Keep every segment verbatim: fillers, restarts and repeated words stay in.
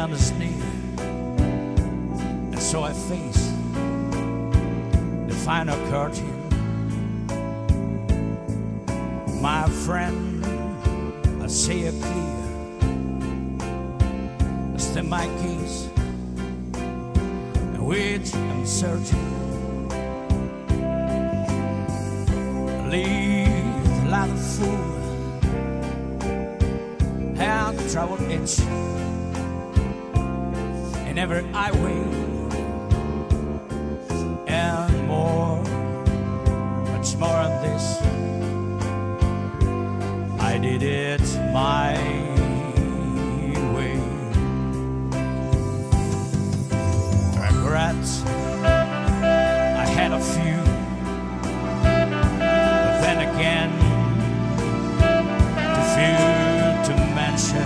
end is near, and so I face the final curtain. My friend, I see it clear. I stem my case, in which I'm searching. I live like a fool, have traveled itch in every highway, and more, much more than this. I did it my way. Regrets, I had a few, but then again, too few to mention.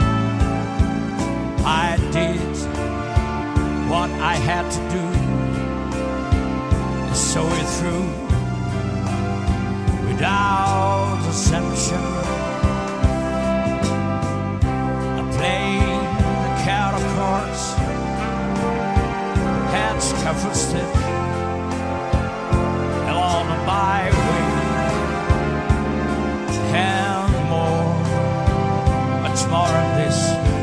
I did what I had to do, and saw it through without assumption. I played the card of cards, had scuffled stick along the byway, and more, much more than this.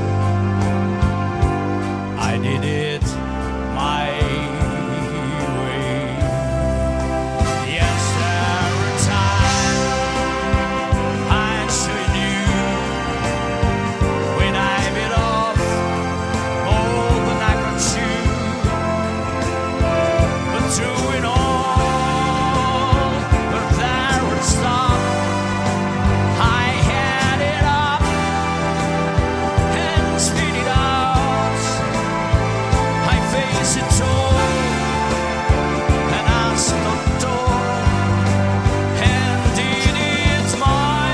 I did it my way. Yes, every time I sure knew when I bit off more than I could chew. But through it all, but there would stop. I had it up and spit it out. I face it all, and I stood tall, and did it my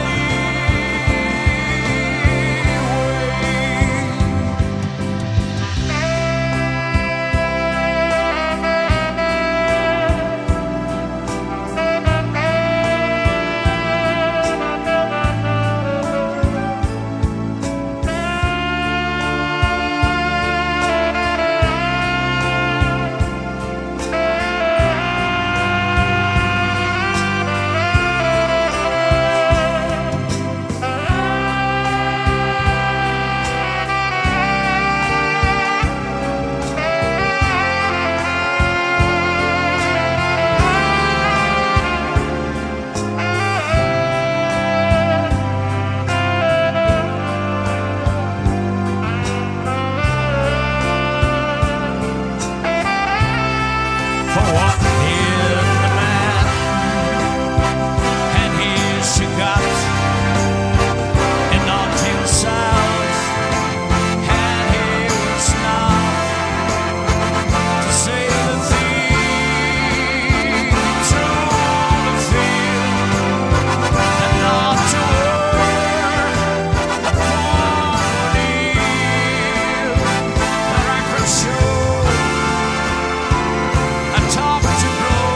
for what did the man, and here she got and not himself, and he was not to say the thing through the field, and not to work upon the ill, that I could show. I talked to grow,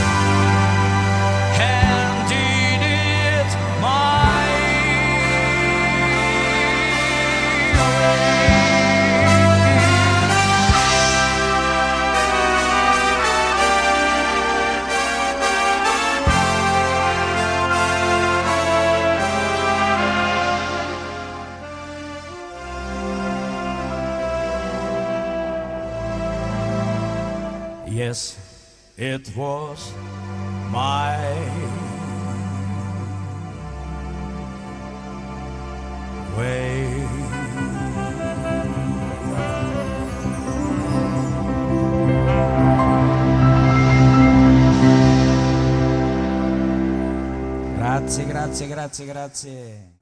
and did it my way. Yes, it was my way. Grazie, grazie, grazie, grazie.